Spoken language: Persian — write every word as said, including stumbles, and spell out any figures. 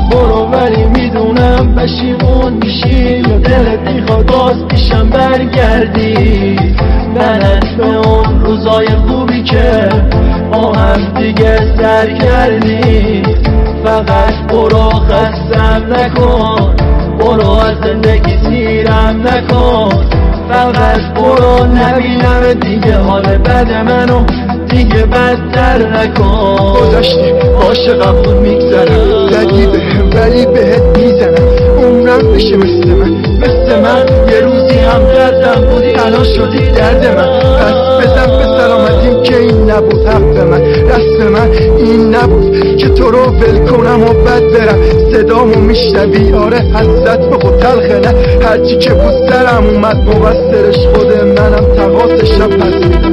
برو ولی میدونم پشیمون میشی یا دلت میخواد باز پیشم برگردی. لعنت به اون روزای خوبی که با هم دیگه سر کردی. فقط برو خستم نکن، برو از زندگی سیرم نکن. فقط برو نبینم دیگه حال بد منو دیگه بدتر نکن. گذاشتی عاشقم بود میگذرم، زدی بهم ولی بهت میزنم. عمرم بشه مثل من مثل من، یه روزی هم دردم بودی الان شدی درد من. پس بزن به سلامتیم که این نبود حق من، رسم من این نبود که تو رو ول کنم و بد برم. صدامو میشنوی آره حسرت به خود تلخه نه، هرچی که بود سرم اومد مقصرش خود منم، تقاصشم پس